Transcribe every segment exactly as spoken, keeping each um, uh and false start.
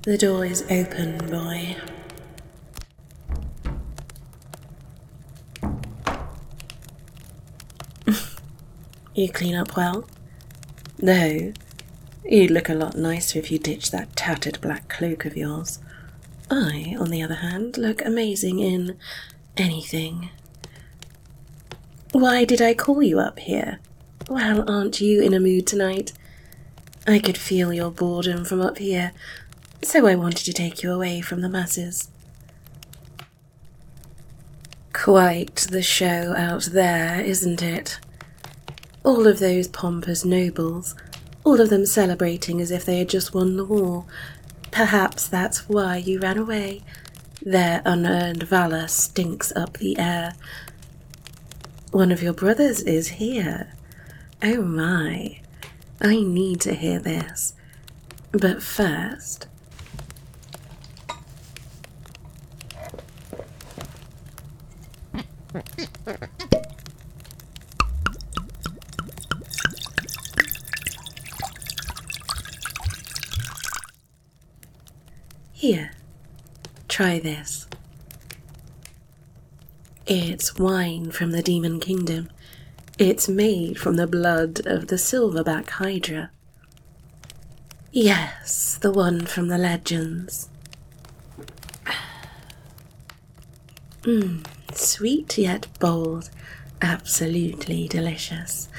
The door is open, boy. You clean up well? No, you'd look a lot nicer if you ditched that tattered black cloak of yours. I, on the other hand, look amazing in anything. Why did I call you up here? Well, aren't you in a mood tonight? I could feel your boredom from up here, so I wanted to take you away from the masses. Quite the show out there, isn't it? All of those pompous nobles, all of them celebrating as if they had just won the war. Perhaps that's why you ran away. Their unearned valor stinks up the air. One of your brothers is here. Oh my, I need to hear this. But first... Here, try this. It's wine from the Demon Kingdom. It's made from the blood of the Silverback Hydra. Yes, the one from the legends. Mmm, sweet yet bold, absolutely delicious.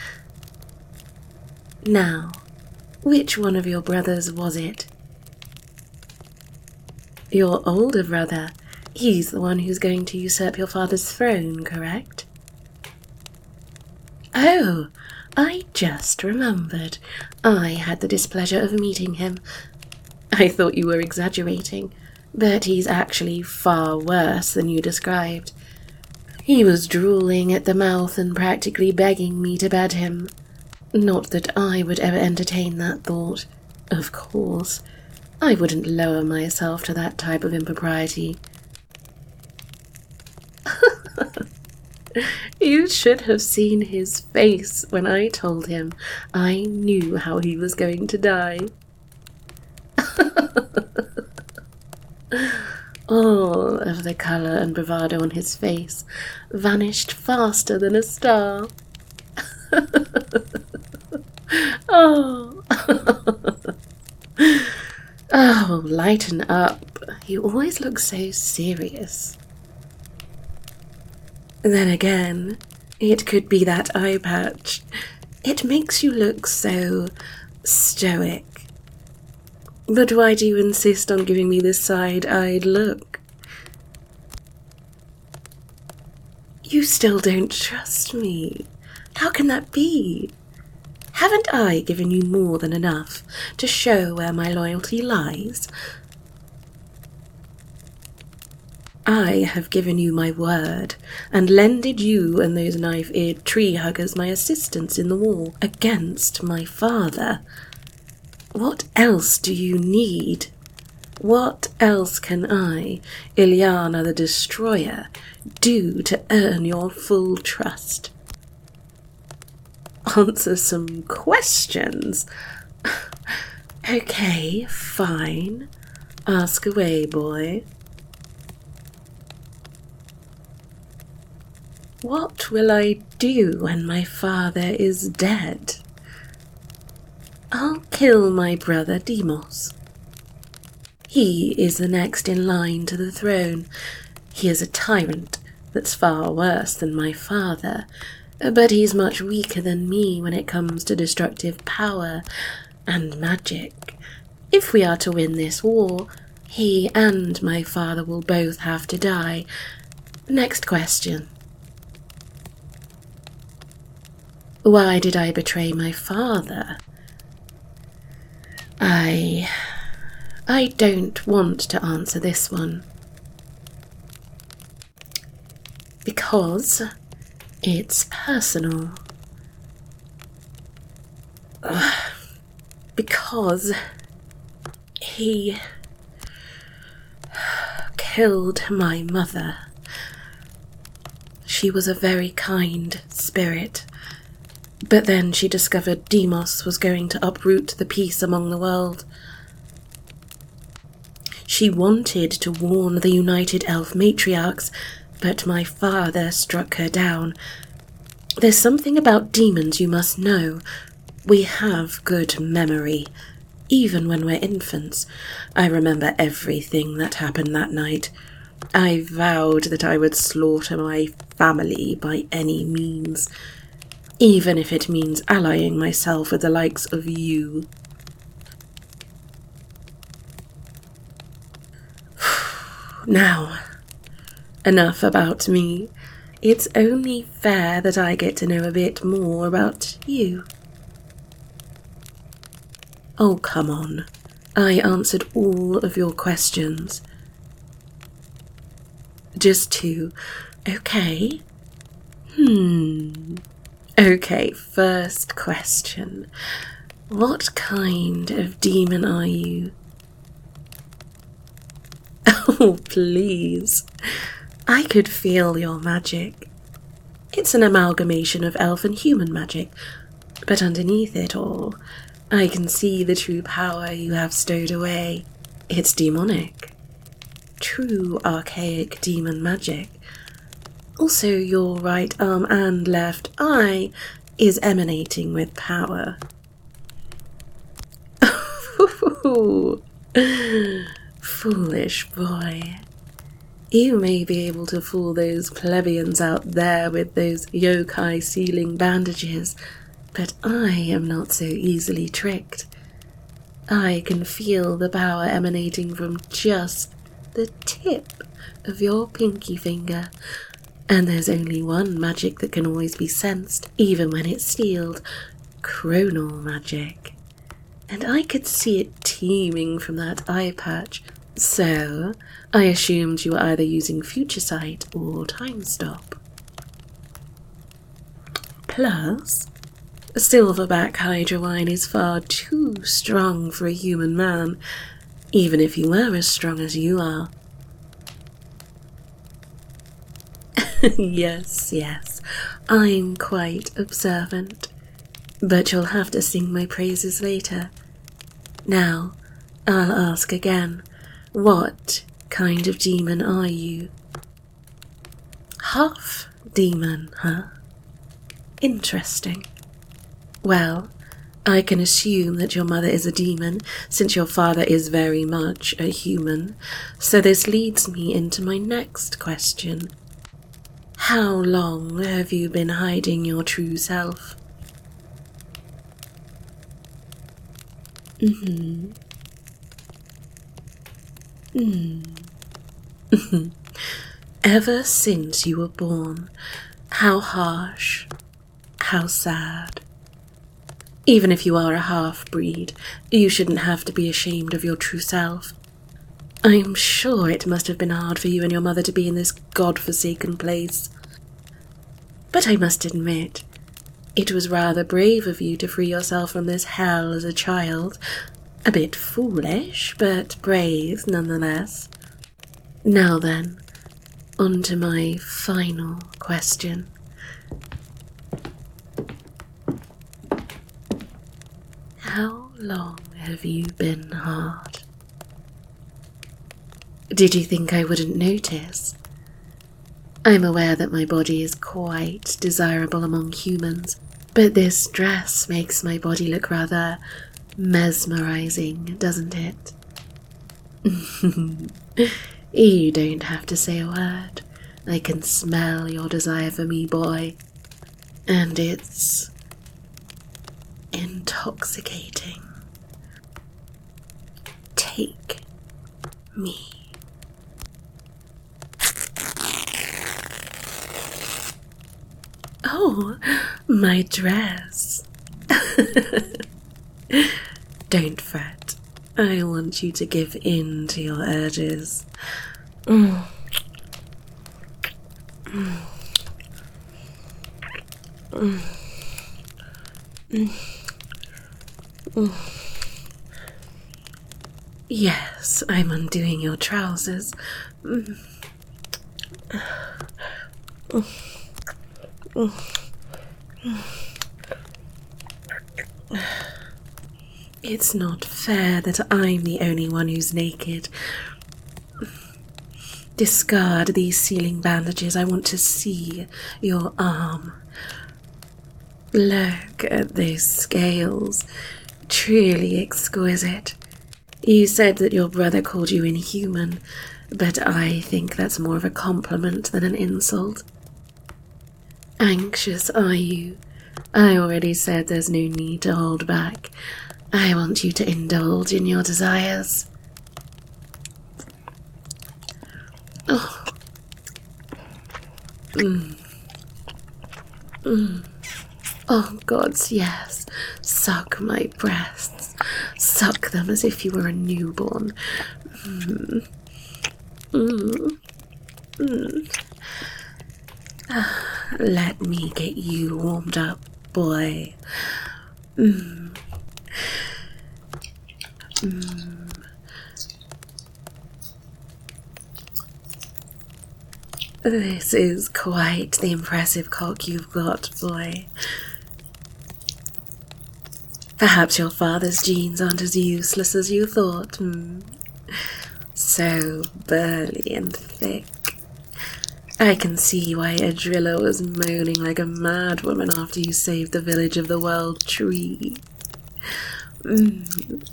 Now, which one of your brothers was it? Your older brother. He's the one who's going to usurp your father's throne, correct? Oh, I just remembered. I had the displeasure of meeting him. I thought you were exaggerating, but he's actually far worse than you described. He was drooling at the mouth and practically begging me to bed him. Not that I would ever entertain that thought. Of course, I wouldn't lower myself to that type of impropriety. You should have seen his face when I told him I knew how he was going to die. All of the colour and bravado on his face vanished faster than a star. Oh. Oh, lighten up. You always look so serious. Then again, it could be that eye patch. It makes you look so stoic. But why do you insist on giving me this side-eyed look? You still don't trust me. How can that be? Haven't I given you more than enough to show where my loyalty lies? I have given you my word, and lended you and those knife-eared tree-huggers my assistance in the war against my father. What else do you need? What else can I, Ilyana the Destroyer, do to earn your full trust? Answer some questions. Okay, fine. Ask away, boy. What will I do when my father is dead? I'll kill my brother Deimos. He is the next in line to the throne. He is a tyrant that's far worse than my father, but he's much weaker than me when it comes to destructive power and magic. If we are to win this war, he and my father will both have to die. Next question. Why did I betray my father? I... I don't want to answer this one. Because it's personal. Ugh. Because he killed my mother. She was a very kind spirit. But then she discovered Deimos was going to uproot the peace among the world. She wanted to warn the United Elf Matriarchs, but my father struck her down. There's something about demons you must know. We have good memory, even when we're infants. I remember everything that happened that night. I vowed that I would slaughter my family by any means, even if it means allying myself with the likes of you. Now, enough about me. It's only fair that I get to know a bit more about you. Oh, come on. I answered all of your questions. Just two. Okay. Hmm. Okay, first question. What kind of demon are you? Oh, please. I could feel your magic. It's an amalgamation of elf and human magic, but underneath it all, I can see the true power you have stowed away. It's demonic. True archaic demon magic. Also, your right arm and left eye is emanating with power. Foolish boy. You may be able to fool those plebeians out there with those yokai sealing bandages, but I am not so easily tricked. I can feel the power emanating from just the tip of your pinky finger, and there's only one magic that can always be sensed, even when it's sealed: chronal magic. And I could see it teeming from that eye patch. So, I assumed you were either using Future Sight or Time Stop. Plus, Silverback Hydra wine is far too strong for a human man, even if you were as strong as you are. Yes, yes, I'm quite observant, but you'll have to sing my praises later. Now, I'll ask again. What kind of demon are you? Half demon, huh? Interesting. Well, I can assume that your mother is a demon, since your father is very much a human, so this leads me into my next question. How long have you been hiding your true self? Mm-hmm. Mm. Ever since you were born. How harsh. How sad. Even if you are a half-breed, you shouldn't have to be ashamed of your true self. I'm sure it must have been hard for you and your mother to be in this god-forsaken place. But I must admit, it was rather brave of you to free yourself from this hell as a child. A bit foolish, but brave nonetheless. Now then, on to my final question. How long have you been hard? Did you think I wouldn't notice? I'm aware that my body is quite desirable among humans, but this dress makes my body look rather mesmerizing, doesn't it? You don't have to say a word. I can smell your desire for me, boy. And it's intoxicating. Take me. Oh, my dress. Don't fret. I want you to give in to your urges. Mm. Mm. Mm. Mm. Mm. Yes, I'm undoing your trousers. Mm. Mm. Mm. It's not fair that I'm the only one who's naked. Discard these sealing bandages. I want to see your arm. Look at those scales. Truly exquisite. You said that your brother called you inhuman, but I think that's more of a compliment than an insult. Anxious, are you? I already said there's no need to hold back. I want you to indulge in your desires. Oh. Mm. Mm. Oh, gods, yes. Suck my breasts. Suck them as if you were a newborn. Mm. Mm. Mm. Let me get you warmed up, boy. Mm. Mm. This is quite the impressive cock you've got, boy. Perhaps your father's genes aren't as useless as you thought. Hmm. So burly and thick. I can see why Edrilla was moaning like a madwoman after you saved the village of the World Tree. Mm.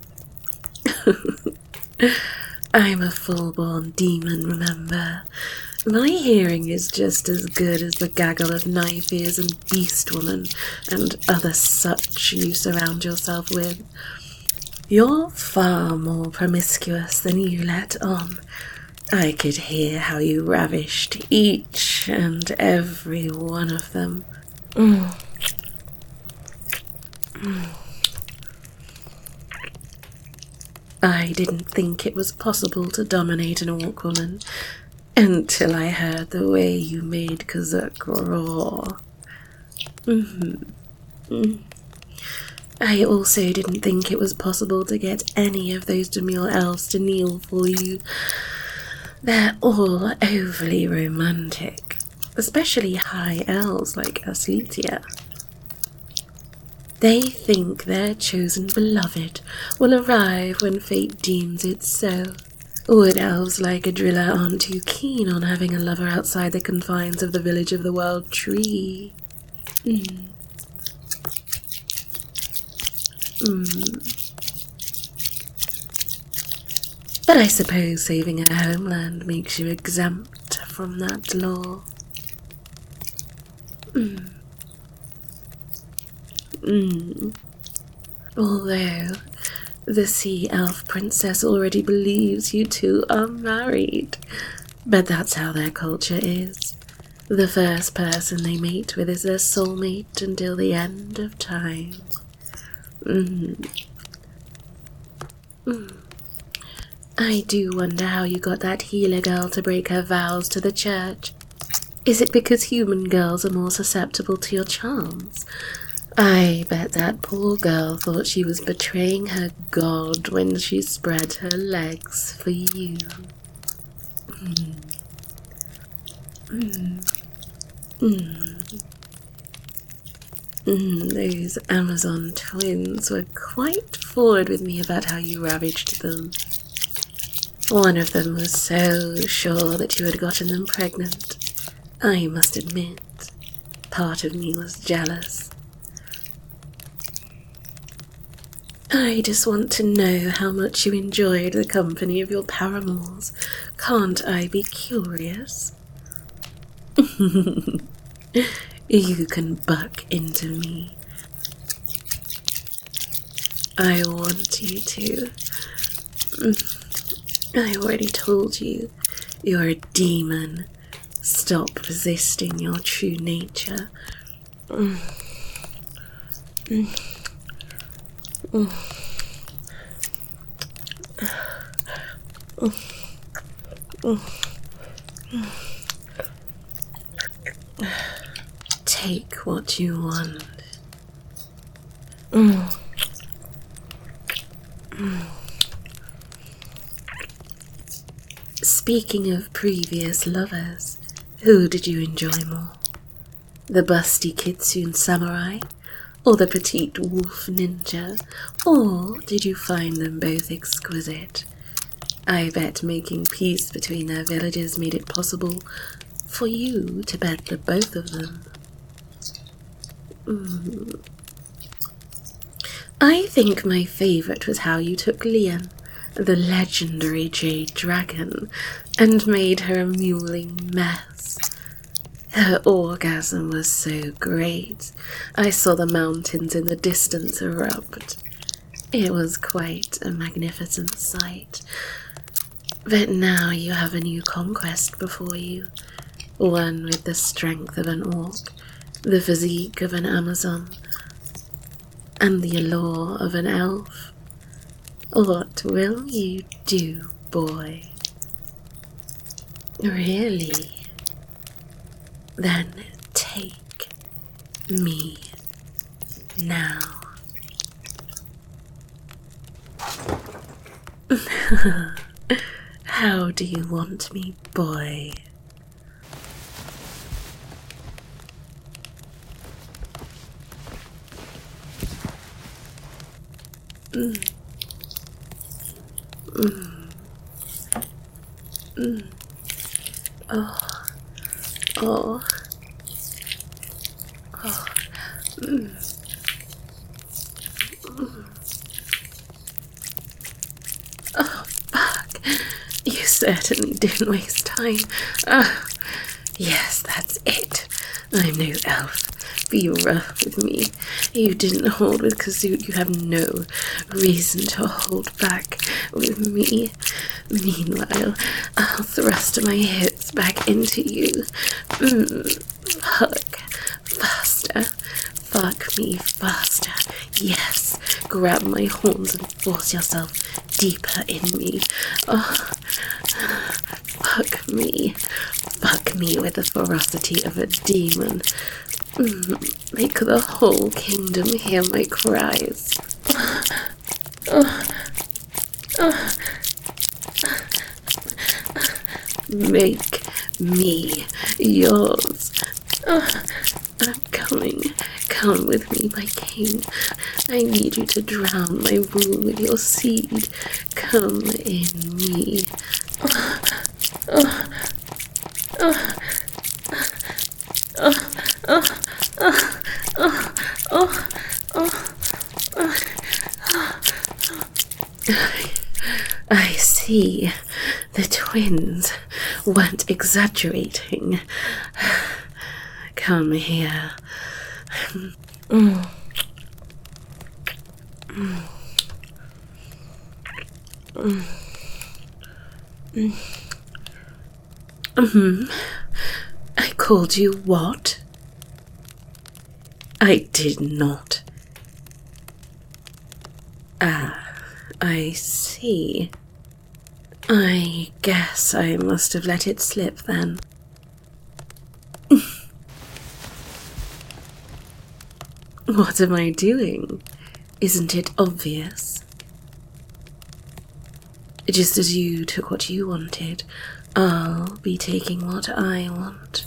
I'm a full-born demon, remember? My hearing is just as good as the gaggle of knife ears and beast woman and other such you surround yourself with. You're far more promiscuous than you let on. I could hear how you ravished each and every one of them. Mm. Mm. I didn't think it was possible to dominate an orc woman until I heard the way you made Kazuk roar. Mm-hmm. Mm. I also didn't think it was possible to get any of those demure elves to kneel for you. They're all overly romantic, especially high elves like Asletia. They think their chosen beloved will arrive when fate deems it so. Wood elves like Edrilla aren't too keen on having a lover outside the confines of the village of the World Tree. Mm. Mm. But I suppose saving a homeland makes you exempt from that law. Mm. Mm. Although the sea elf princess already believes you two are married. But that's how their culture is. The first person they mate with is their soulmate until the end of time. Mm. Mm. I do wonder how you got that healer girl to break her vows to the church. Is it because human girls are more susceptible to your charms? I bet that poor girl thought she was betraying her god when she spread her legs for you. Mm. Mm. Mm. Mm. Those Amazon twins were quite forward with me about how you ravaged them. One of them was so sure that you had gotten them pregnant. I must admit, part of me was jealous. I just want to know how much you enjoyed the company of your paramours. Can't I be curious? You can buck into me. I want you to. I already told you, you're a demon. Stop resisting your true nature. Mm. Mm. Mm. Mm. Mm. Take what you want. Mm. Mm. Speaking of previous lovers, who did you enjoy more? The busty kitsune samurai? Or the petite wolf ninja? Or did you find them both exquisite? I bet making peace between their villages made it possible for you to bed the both of them. Mm. I think my favourite was how you took Lian, the legendary jade dragon, and made her a mewling mess. Her orgasm was so great, I saw the mountains in the distance erupt. It was quite a magnificent sight. But now you have a new conquest before you, one with the strength of an orc, the physique of an Amazon, and the allure of an elf. What will you do, boy? Really? Then take me now. How do you want me, boy? Mm. Mm. Mm. Oh. Oh. Oh. Mm. Mm. Oh, fuck. You certainly didn't waste time. Ah. Yes, that's it. I'm no elf. Be rough with me. You didn't hold with Kazoot. You have no reason to hold back with me. Meanwhile, I'll thrust my hips back into you. Mm, fuck. Faster. Fuck me faster. Yes. Grab my horns and force yourself deeper in me. Oh. Fuck me. Fuck me with the ferocity of a demon. Mm, make the whole kingdom hear my cries. Oh. Oh. Make me yours. Oh. I'm coming. Come with me, my king. I need you to drown my womb with your seed. Come in me. Oh. Oh. Oh. Oh. Oh. Oh. Oh. Oh. Oh. Oh. I, I see. The twins weren't exaggerating. Come here. Mm. Mm. Mm. Mm. Mm-hmm. I called you what? I did not. Ah, I see. I guess I must have let it slip then. What am I doing? Isn't it obvious? Just as you took what you wanted, I'll be taking what I want.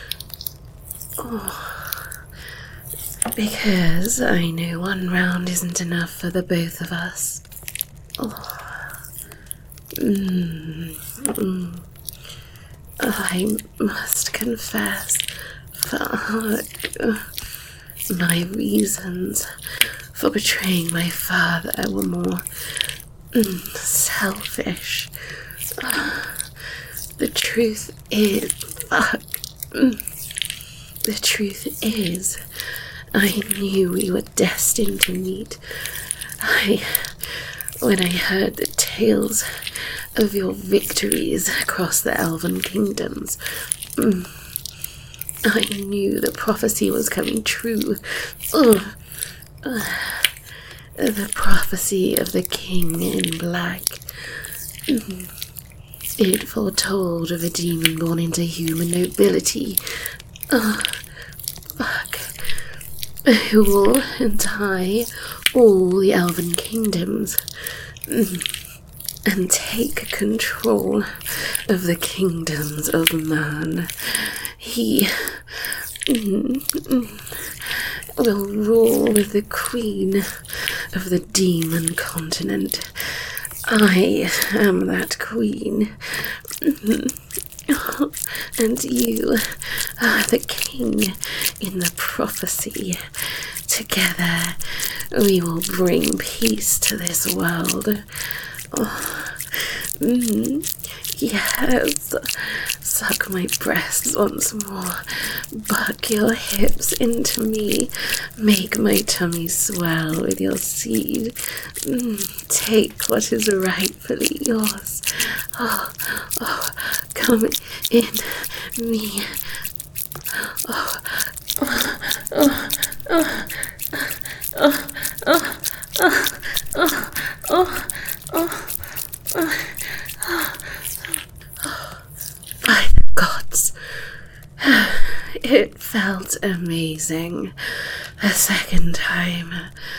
Oh, because I know one round isn't enough for the both of us. Oh. Mm. Mm. I must confess, fuck. My reasons for betraying my father were more mm, selfish. Uh, the truth is, fuck. Mm, the truth is, I knew we were destined to meet. I, when I heard the tales of your victories across the elven kingdoms, mm, I knew the prophecy was coming true. Ugh. Uh, the prophecy of the king in black. Mm. It foretold of a demon born into human nobility. Ugh. Fuck. Who will untie all the elven kingdoms. Mm. And take control of the kingdoms of man. He mm, mm, will rule with the queen of the demon continent. I am that queen. And you are the king in the prophecy. Together we will bring peace to this world. Oh, mm, yes, suck my breasts once more, buck your hips into me, make my tummy swell with your seed. Mm, take what is rightfully yours. Oh, oh, come in me. Oh, oh, oh, oh, oh, oh, oh, oh, oh, oh, oh. By the gods, it felt amazing a second time.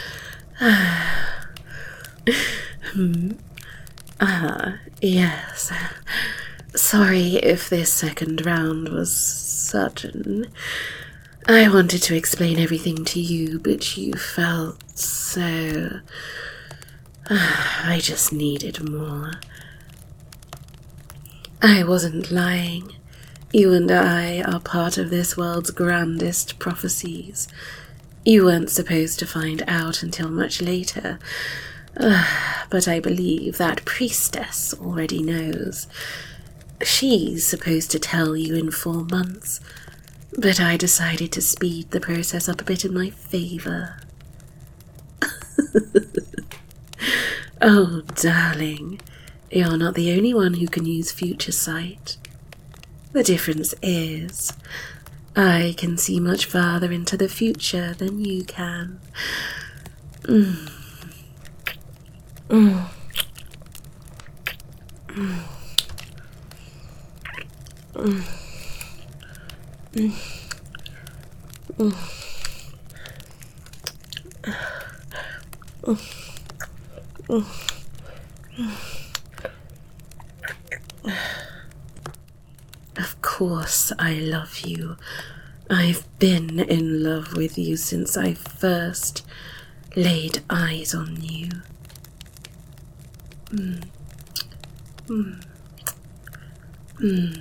hmm. Ah, yes. Sorry if this second round was sudden. I wanted to explain everything to you, but you felt so... I just needed more. I wasn't lying. You and I are part of this world's grandest prophecies. You weren't supposed to find out until much later. Uh, but I believe that priestess already knows. She's supposed to tell you in four months, but I decided to speed the process up a bit in my favor. Oh, darling, you're not the only one who can use future sight. The difference is, I can see much farther into the future than you can. Mm. Mm. Mm. Mm. Mm. Mm. Mm. Mm. Of course I love you. I've been in love with you since I first laid eyes on you. Mm. Mm. Mm.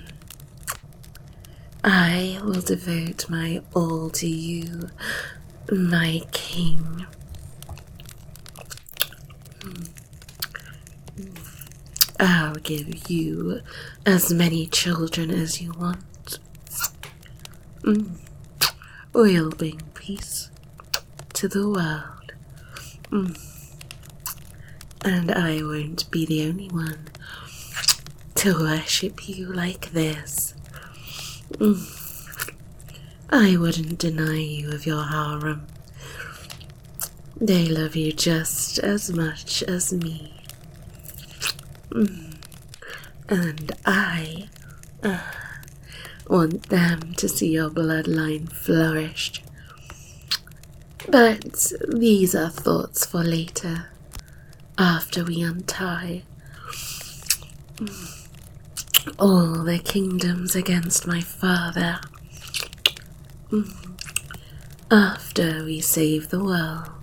I will devote my all to you, my king. Mm. I'll give you as many children as you want. Mm. We'll bring peace to the world. Mm. And I won't be the only one to worship you like this. Mm. I wouldn't deny you of your harem. They love you just as much as me. Mm. And I uh, want them to see your bloodline flourish. But these are thoughts for later, after we untie all the kingdoms against my father. After we save the world.